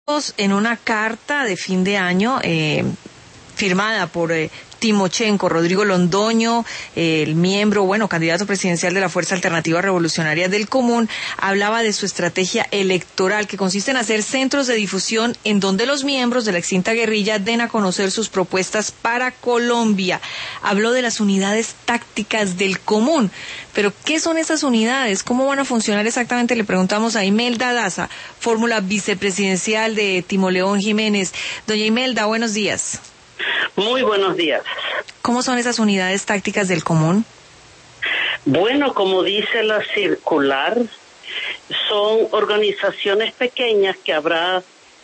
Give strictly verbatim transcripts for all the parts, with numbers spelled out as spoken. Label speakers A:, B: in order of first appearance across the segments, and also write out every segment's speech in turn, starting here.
A: En una carta de fin de año eh, firmada por eh, Timochenko, Rodrigo Londoño, eh, el miembro, bueno, candidato presidencial de la Fuerza Alternativa Revolucionaria del Común, hablaba de su estrategia electoral, que consiste en hacer centros de difusión en donde los miembros de la extinta guerrilla den a conocer sus propuestas para Colombia. Habló de las unidades tácticas del Común. Pero, ¿qué son esas unidades? ¿Cómo van a funcionar exactamente? Le preguntamos a Imelda Daza, fórmula vicepresidencial de Timoleón Jiménez. Doña Imelda, buenos días.
B: Muy buenos días.
A: ¿Cómo son esas unidades tácticas del Común?
B: Bueno, como dice la circular, son organizaciones pequeñas que habrá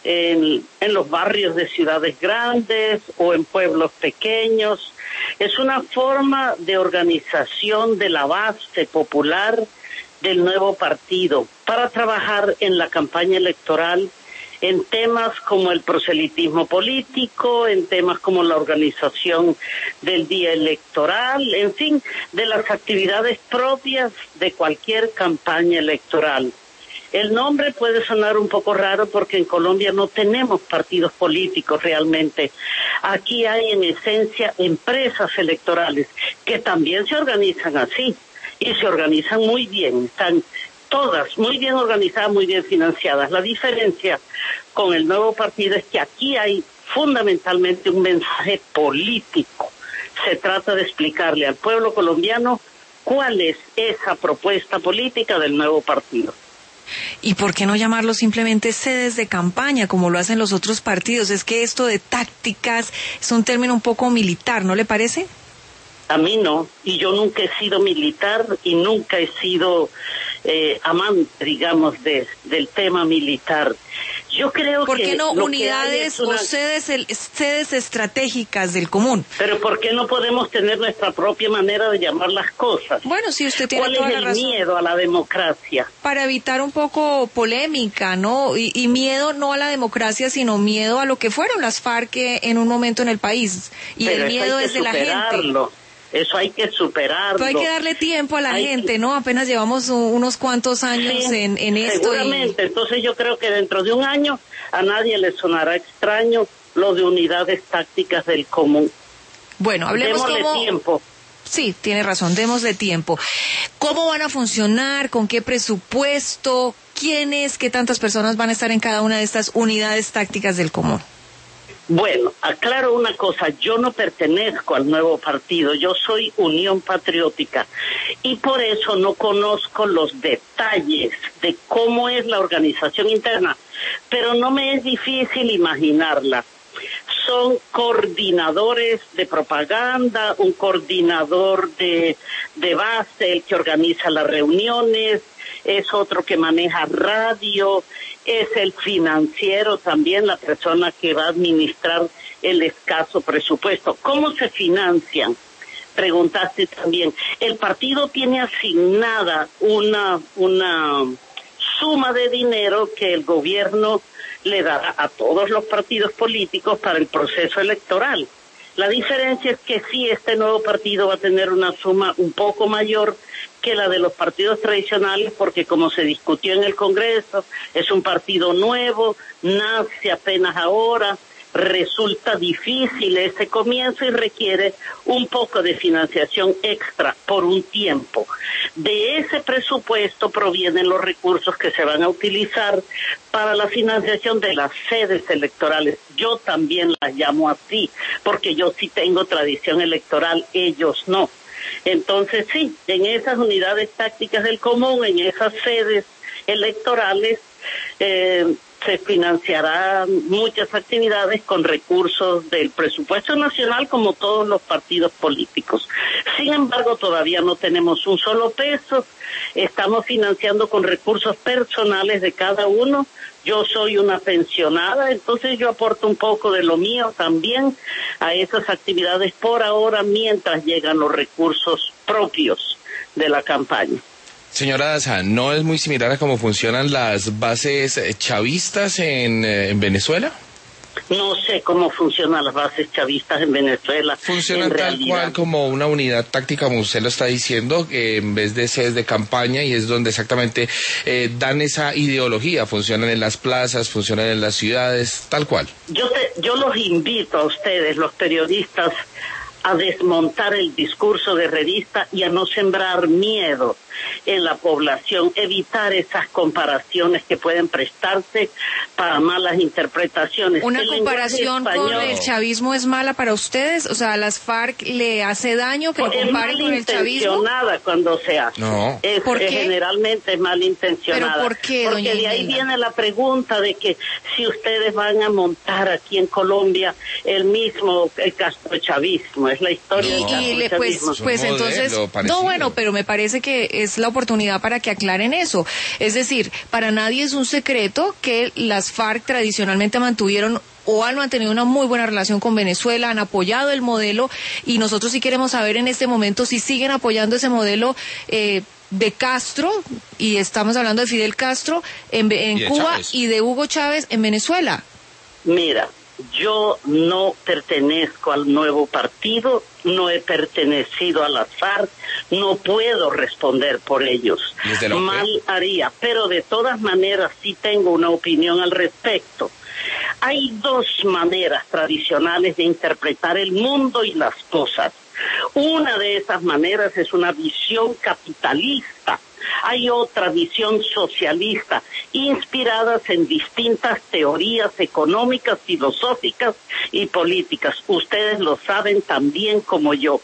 B: en, en los barrios de ciudades grandes o en pueblos pequeños. Es una forma de organización de la base popular del nuevo partido para trabajar en la campaña electoral en temas como el proselitismo político, en temas como la organización del día electoral, en fin, de las actividades propias de cualquier campaña electoral. El nombre puede sonar un poco raro porque en Colombia no tenemos partidos políticos realmente. Aquí hay en esencia empresas electorales que también se organizan así y se organizan muy bien, están todas muy bien organizadas, muy bien financiadas. La diferencia con el nuevo partido es que aquí hay fundamentalmente un mensaje político. Se trata de explicarle al pueblo colombiano cuál es esa propuesta política del nuevo partido.
A: ¿Y por qué no llamarlo simplemente sedes de campaña, como lo hacen los otros partidos? Es que esto de tácticas es un término un poco militar, ¿no le parece?
B: A mí no, y yo nunca he sido militar y nunca he sido eh, amante, digamos, de, del tema militar. Yo creo que...
A: ¿Por qué no unidades una... o sedes, el, sedes estratégicas del Común?
B: Pero ¿por qué no podemos tener nuestra propia manera de llamar las cosas?
A: Bueno, sí, usted tiene toda la razón.
B: ¿Cuál es el miedo a la democracia?
A: Para evitar un poco polémica, ¿no? Y, y miedo no a la democracia, sino miedo a lo que fueron las FARC en un momento en el país. Y
B: Pero
A: el miedo es de la gente.
B: Eso hay que superarlo.
A: Pero hay que darle tiempo a la hay gente, ¿no? Apenas llevamos unos cuantos años sí, en, en esto.
B: Seguramente, y... entonces yo creo que dentro de un año a nadie le sonará extraño lo de unidades tácticas del Común.
A: Bueno, hablemos
B: Démosle
A: cómo...
B: tiempo.
A: Sí, tiene razón, démosle tiempo. ¿Cómo van a funcionar? ¿Con qué presupuesto? ¿Quiénes? ¿Qué tantas personas van a estar en cada una de estas unidades tácticas del Común?
B: Bueno, aclaro una cosa, yo no pertenezco al nuevo partido, yo soy Unión Patriótica y por eso no conozco los detalles de cómo es la organización interna, pero no me es difícil imaginarla. Son coordinadores de propaganda, un coordinador de, de base, el que organiza las reuniones, es otro que maneja radio, es el financiero también, la persona que va a administrar el escaso presupuesto. ¿Cómo se financian? Preguntaste también. El partido tiene asignada una, una suma de dinero que el gobierno le dará a todos los partidos políticos para el proceso electoral. La diferencia es que sí, este nuevo partido va a tener una suma un poco mayor que la de los partidos tradicionales, porque como se discutió en el Congreso, es un partido nuevo, nace apenas ahora, resulta difícil ese comienzo y requiere un poco de financiación extra por un tiempo. De ese presupuesto provienen los recursos que se van a utilizar para la financiación de las sedes electorales. Yo también las llamo así, porque yo sí tengo tradición electoral, ellos no. Entonces sí, en esas unidades tácticas del Común, en esas sedes electorales, eh, se financiarán muchas actividades con recursos del presupuesto nacional como todos los partidos políticos. Sin embargo, todavía no tenemos un solo peso, estamos financiando con recursos personales de cada uno. Yo soy una pensionada, entonces yo aporto un poco de lo mío también a esas actividades por ahora mientras llegan los recursos propios de la campaña.
C: Señora Daza, ¿no es muy similar a cómo funcionan las bases chavistas en, en Venezuela?
B: No sé cómo funcionan las bases chavistas en Venezuela.
C: Funcionan tal cual como una unidad táctica, como usted lo está diciendo, que en vez de sedes de campaña, y es donde exactamente eh, dan esa ideología. Funcionan en las plazas, funcionan en las ciudades, tal cual.
B: Yo, te, yo los invito a ustedes, los periodistas, a desmontar el discurso guerrerista y a no sembrar miedo en la población, evitar esas comparaciones que pueden prestarse para malas interpretaciones.
A: ¿Una
B: el
A: comparación con el chavismo es mala para ustedes? O sea, ¿a las FARC le hace daño que lo comparen con el chavismo?
B: Malintencionada cuando se hace.
C: No.
B: Es,
A: ¿Por qué?
B: Generalmente es malintencionada.
A: ¿Pero por qué,
B: Porque
A: doña
B: de ahí
A: Imelda?
B: viene la pregunta de que si ustedes van a montar aquí en Colombia el mismo el castrochavismo, es la historia
C: No.
B: del
A: Y le, pues,
B: castrochavismo.
A: pues
C: Un
A: entonces,
C: modelo parecido.
A: no, bueno, pero me parece que es la oportunidad para que aclaren eso. Es decir, para nadie es un secreto que las FARC tradicionalmente mantuvieron o han mantenido una muy buena relación con Venezuela, han apoyado el modelo, y nosotros sí queremos saber en este momento si siguen apoyando ese modelo eh, de Castro, y estamos hablando de Fidel Castro en, en
C: Y de
A: Cuba,
C: Chávez.
A: y de Hugo Chávez en Venezuela.
B: Mira, yo no pertenezco al nuevo partido, no he pertenecido a las FARC, no puedo responder por ellos.
C: ¿Desde la U P?
B: Mal haría, pero de todas maneras sí tengo una opinión al respecto. Hay dos maneras tradicionales de interpretar el mundo y las cosas. Una de esas maneras es una visión capitalista. Hay otra visión socialista, inspiradas en distintas teorías económicas, filosóficas y políticas. Ustedes lo saben tan bien como yo.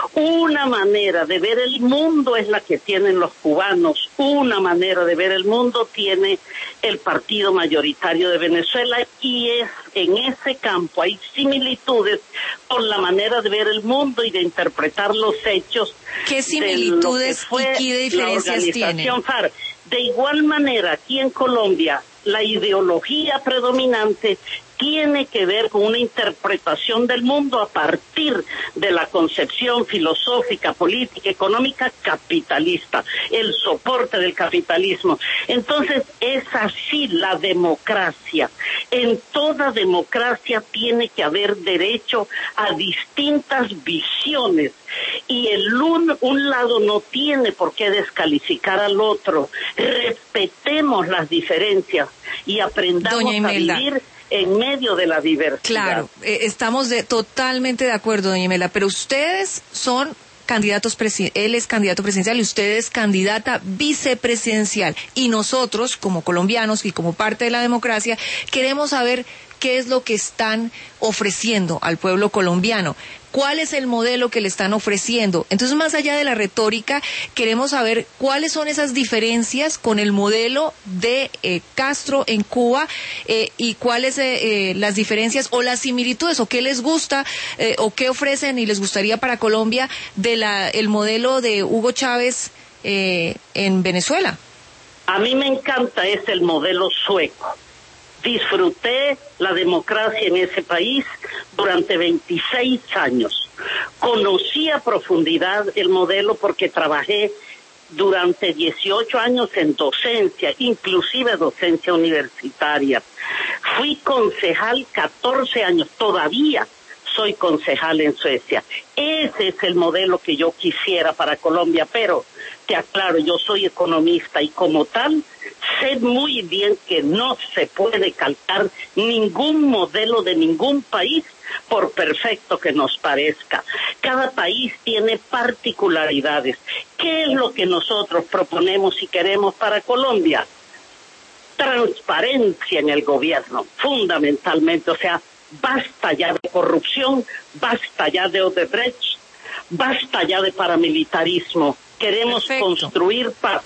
B: Una manera de ver el mundo es la que tienen los cubanos. Una manera de ver el mundo tiene el partido mayoritario de Venezuela, y es en ese campo hay similitudes con la manera de ver el mundo y de interpretar los hechos.
A: ¿Qué similitudes y qué diferencias tienen?
B: FARC. De igual manera, aquí en Colombia, la ideología predominante tiene que ver con una interpretación del mundo a partir de la concepción filosófica, política, económica, capitalista, el soporte del capitalismo. Entonces, es así la democracia. En toda democracia tiene que haber derecho a distintas visiones, y el un, un lado no tiene por qué descalificar al otro. Respetemos las diferencias y aprendamos
A: Doña Imelda,
B: a vivir en medio de la diversidad.
A: Claro, eh, estamos de, totalmente de acuerdo, doña Imelda, pero ustedes son candidatos, presi- él es candidato presidencial y usted es candidata vicepresidencial, y nosotros, como colombianos y como parte de la democracia, queremos saber qué es lo que están ofreciendo al pueblo colombiano. ¿Cuál es el modelo que le están ofreciendo? Entonces, más allá de la retórica, queremos saber cuáles son esas diferencias con el modelo de eh, Castro en Cuba, eh, y cuáles eh, eh, las diferencias o las similitudes, o qué les gusta eh, o qué ofrecen y les gustaría para Colombia de la el modelo de Hugo Chávez eh, en Venezuela.
B: A mí me encanta es el modelo sueco. Disfruté la democracia en ese país durante veintiséis años. Conocí a profundidad el modelo porque trabajé durante dieciocho años en docencia, inclusive docencia universitaria. Fui concejal catorce años, todavía soy concejal en Suecia. Ese es el modelo que yo quisiera para Colombia, pero te aclaro, yo soy economista y como tal sé muy bien que no se puede calcar ningún modelo de ningún país, por perfecto que nos parezca. Cada país tiene particularidades. ¿Qué es lo que nosotros proponemos y queremos para Colombia? Transparencia en el gobierno, fundamentalmente. O sea, basta ya de corrupción, basta ya de Odebrecht, basta ya de paramilitarismo. Queremos
A: Perfecto.
B: construir paz.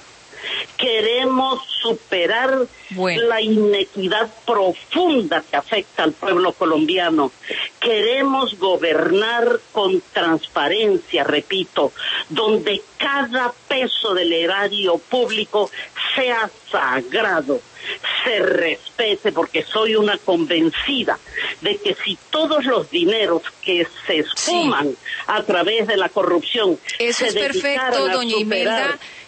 B: Queremos superar
A: bueno.
B: la inequidad profunda que afecta al pueblo colombiano. Queremos gobernar con transparencia, repito, donde cada peso del erario público sea sagrado, se respete, porque soy una convencida de que si todos los dineros que se esfuman sí. a través de la corrupción
A: eso
B: se
A: es perfecto, doña
B: superar,
A: Imelda.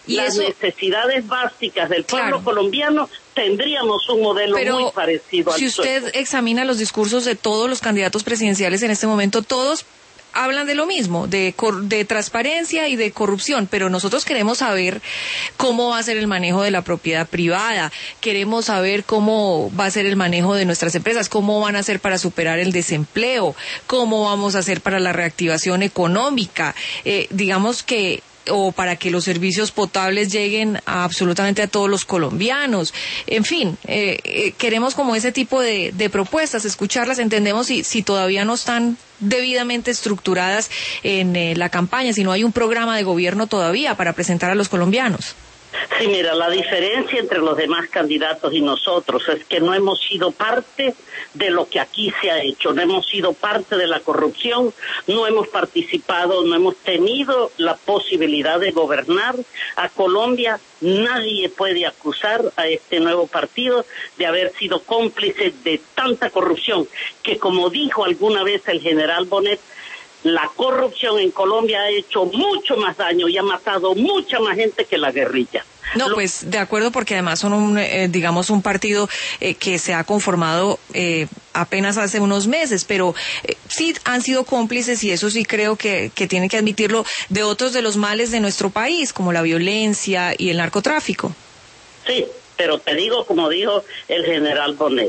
A: y
B: las
A: eso,
B: necesidades básicas del pueblo
A: claro.
B: colombiano, tendríamos un modelo
A: Pero
B: muy parecido al
A: si usted
B: sueco.
A: examina los discursos de todos los candidatos presidenciales en este momento, todos hablan de lo mismo, de, de transparencia y de corrupción, pero nosotros queremos saber cómo va a ser el manejo de la propiedad privada, queremos saber cómo va a ser el manejo de nuestras empresas, cómo van a hacer para superar el desempleo, cómo vamos a hacer para la reactivación económica, eh, digamos que o para que los servicios potables lleguen a absolutamente a todos los colombianos. En fin, eh, eh, queremos como ese tipo de, de propuestas, escucharlas, entendemos si, si todavía no están debidamente estructuradas en eh, la campaña, si no hay un programa de gobierno todavía para presentar a los colombianos.
B: Sí, mira, la diferencia entre los demás candidatos y nosotros es que no hemos sido parte de lo que aquí se ha hecho, no hemos sido parte de la corrupción, no hemos participado, no hemos tenido la posibilidad de gobernar a Colombia. Nadie puede acusar a este nuevo partido de haber sido cómplice de tanta corrupción, que como dijo alguna vez el general Bonet, la corrupción en Colombia ha hecho mucho más daño y ha matado mucha más gente que la guerrilla.
A: No,
B: Lo...
A: pues de acuerdo, porque además son un, eh, digamos, un partido eh, que se ha conformado eh, apenas hace unos meses, pero eh, sí han sido cómplices, y eso sí creo que, que tienen que admitirlo, de otros de los males de nuestro país, como la violencia y el narcotráfico.
B: Sí, pero te digo, como dijo el general Bonet,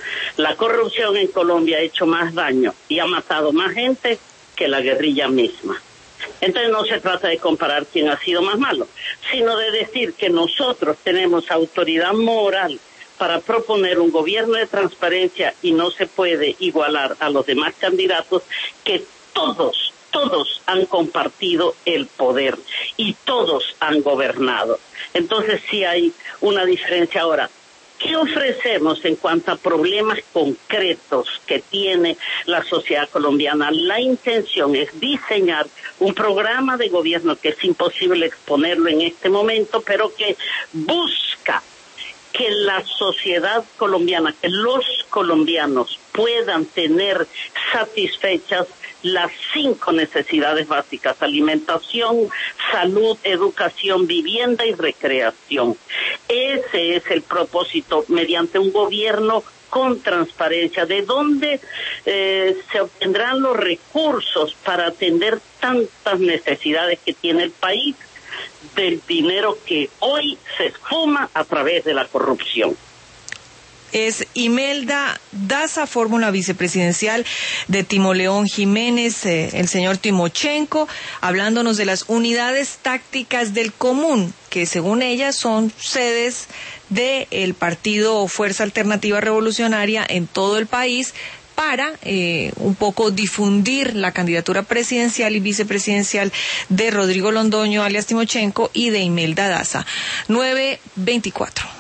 B: la corrupción en Colombia ha hecho más daño y ha matado más gente que la guerrilla misma. Entonces no se trata de comparar quién ha sido más malo, sino de decir que nosotros tenemos autoridad moral para proponer un gobierno de transparencia y no se puede igualar a los demás candidatos, que todos, todos han compartido el poder y todos han gobernado. Entonces sí hay una diferencia ahora. ¿Qué ofrecemos en cuanto a problemas concretos que tiene la sociedad colombiana? La intención es diseñar un programa de gobierno que es imposible exponerlo en este momento, pero que busca que la sociedad colombiana, que los colombianos puedan tener satisfechas las cinco necesidades básicas: alimentación, salud, educación, vivienda y recreación. Ese es el propósito, mediante un gobierno con transparencia, de dónde eh, se obtendrán los recursos para atender tantas necesidades que tiene el país, del dinero que hoy se esfuma a través de la corrupción.
A: Es Imelda Daza, fórmula vicepresidencial de Timoleón Jiménez, eh, el señor Timochenko, hablándonos de las unidades tácticas del común, que según ella son sedes del partido Fuerza Alternativa Revolucionaria en todo el país, para eh, un poco difundir la candidatura presidencial y vicepresidencial de Rodrigo Londoño, alias Timochenko, y de Imelda Daza. nueve veinticuatro.